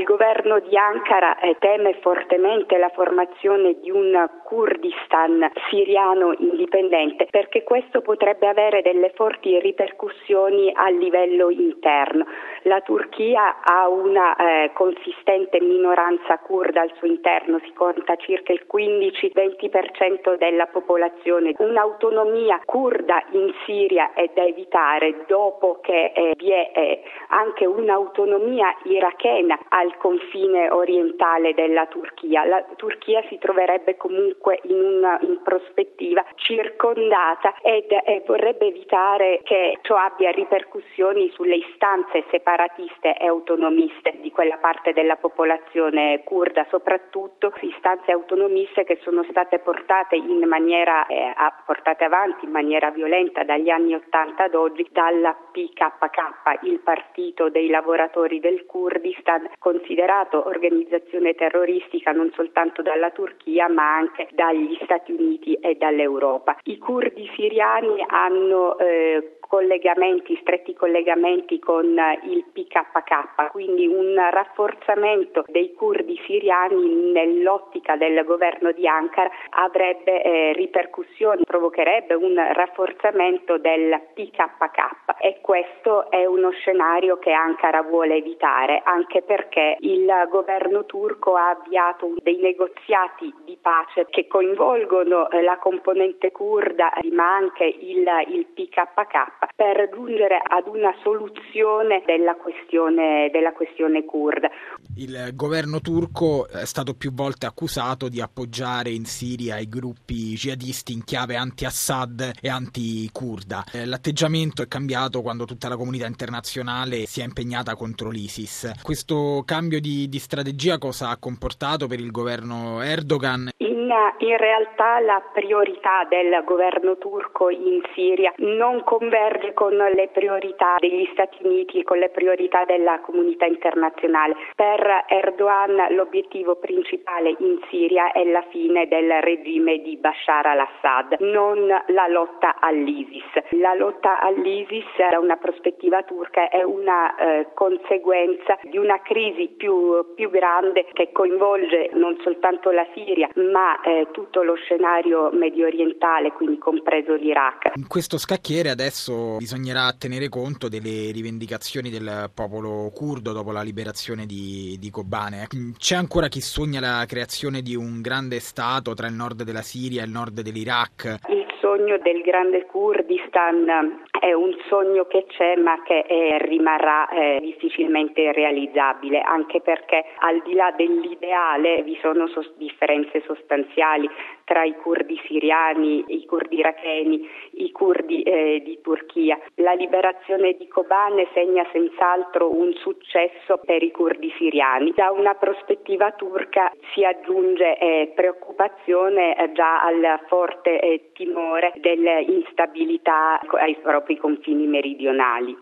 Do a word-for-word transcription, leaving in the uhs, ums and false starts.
il governo di Ankara eh, teme fortemente la formazione di un Kurdistan siriano indipendente, perché questo potrebbe avere delle forti ripercussioni a livello interno. La Turchia ha una eh, consistente minoranza curda al suo interno, si conta circa il quindici venti per cento della popolazione. Un'autonomia curda in Siria è da evitare dopo che eh, vi è eh, anche un'autonomia irachena al confine orientale della Turchia. La Turchia si troverebbe comunque in una in prospettiva circondata ed eh, vorrebbe evitare che ciò abbia ripercussioni sulle istanze separatiste e autonomiste di quella parte della popolazione curda, soprattutto istanze autonomiste che sono state portate in maniera eh, portate avanti in maniera violenta dagli anni ottanta ad oggi dalla P K K, il partito dei lavoratori del Kurdistan, considerato organizzazione terroristica non soltanto dalla Turchia ma anche dagli Stati Uniti e dall'Europa. I curdi siriani hanno eh, collegamenti, stretti collegamenti con il P K K, quindi un rafforzamento dei curdi siriani nell'ottica del governo di Ankara avrebbe eh, ripercussioni, provocherebbe un rafforzamento del P K K e questo è uno scenario che Ankara vuole evitare, anche perché il governo turco ha avviato dei negoziati di pace che coinvolgono la componente curda ma anche il, il P K K per giungere ad una soluzione della questione della questione curda. Il governo turco è stato più volte accusato di appoggiare in Siria i gruppi jihadisti in chiave anti-Assad e anti-curda. L'atteggiamento è cambiato quando tutta la comunità internazionale si è impegnata contro l'ISIS. Questo cambio di, di strategia cosa ha comportato per il governo Erdogan? In, in realtà la priorità del governo turco in Siria non converge con le priorità degli Stati Uniti e con le priorità della comunità internazionale. Per Erdogan l'obiettivo principale in Siria è la fine del regime di Bashar al-Assad, non la lotta all'ISIS. La lotta all'ISIS da una prospettiva turca è una eh, conseguenza di una crisi più, più grande che coinvolge non soltanto la Siria ma eh, tutto lo scenario medio orientale, quindi compreso l'Iraq. In questo scacchiere adesso bisognerà tenere conto delle rivendicazioni del popolo curdo dopo la liberazione di, di Kobane. C'è ancora chi sogna la creazione di un grande stato tra il nord della Siria e il nord dell'Iraq? Il sogno del grande Kurdistan è un sogno che c'è ma che eh, rimarrà eh, difficilmente realizzabile, anche perché al di là dell'ideale vi sono sos- differenze sostanziali tra i curdi siriani, i curdi iracheni, i curdi eh, di Turchia. La liberazione di Kobane segna senz'altro un successo per i curdi siriani. Da una prospettiva turca si aggiunge eh, preoccupazione eh, già al forte eh, timore dell'instabilità ai propri confini meridionali.